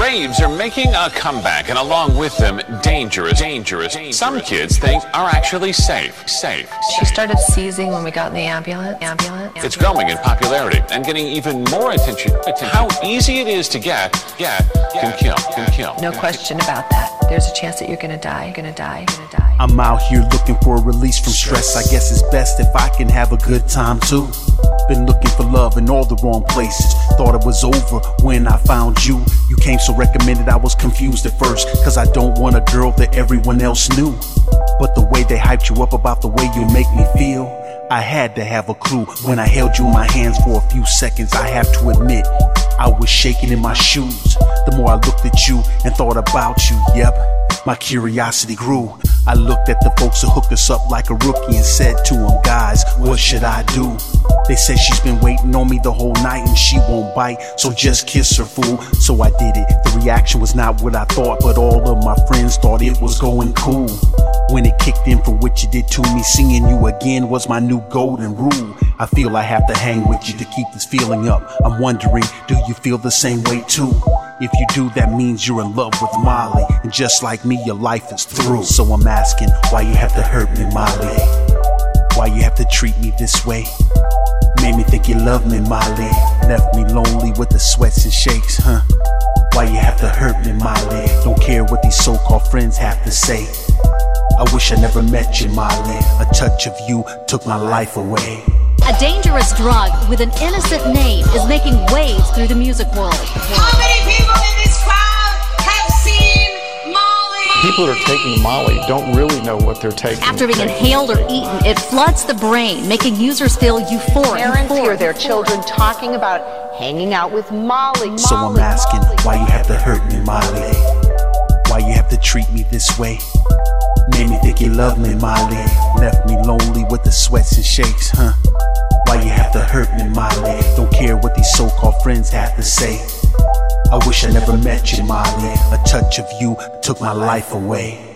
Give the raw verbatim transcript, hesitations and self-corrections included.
Raves are making a comeback, and along with them, dangerous, dangerous, dangerous. Some kids think are actually safe, safe. She started seizing when we got in the ambulance. ambulance. It's growing in popularity and getting even more attention. How easy it is to get, get, can kill, can kill. No question about that. There's a chance that you're gonna die, gonna die, gonna die. I'm out here looking for a release from stress. I guess it's best if I can have a good time too. Been looking for love in all the wrong places. Thought it was over when I found you. You came so recommended I was confused at first, cause I don't want a girl that everyone else knew. But the way they hyped you up about the way you make me feel, I had to have a clue. When I held you in my hands for a few seconds, I have to admit, I was shaking in my shoes. The more I looked at you and thought about you, yep, my curiosity grew. I looked at the folks who hooked us up like a rookie and said to them, guys, what should I do? They said she's been waiting on me the whole night and she won't bite, so just kiss her, fool. So I did it. The reaction was not what I thought, but all of my friends thought it was going cool. When it kicked in for what you did to me, seeing you again was my new golden rule. I feel I have to hang with you to keep this feeling up. I'm wondering, do you feel the same way too? If you do, that means you're in love with Molly, and just like me, your life is through. So I'm asking, why you have to hurt me, Molly? Why you have to treat me this way? Made me think you love me, Molly. Left me lonely with the sweats and shakes, huh? Why you have to hurt me, Molly? Don't care what these so-called friends have to say. I wish I never met you, Molly. A touch of you took my life away. A dangerous drug with an innocent name is making waves through the music world. How many people in this crowd have seen Molly? People that are taking Molly don't really know what they're taking. After being inhaled or eaten, it floods the brain, making users feel euphoric. Parents hear their children talking about hanging out with Molly. So I'm asking, why you have to hurt me, Molly? Why you have to treat me this way? Made me think you love me, Molly. Left me lonely with the sweats and shakes, huh? Why you have to hurt me, Molly? Don't care what these so-called friends have to say. I wish I never met you, Molly. A touch of you took my life away.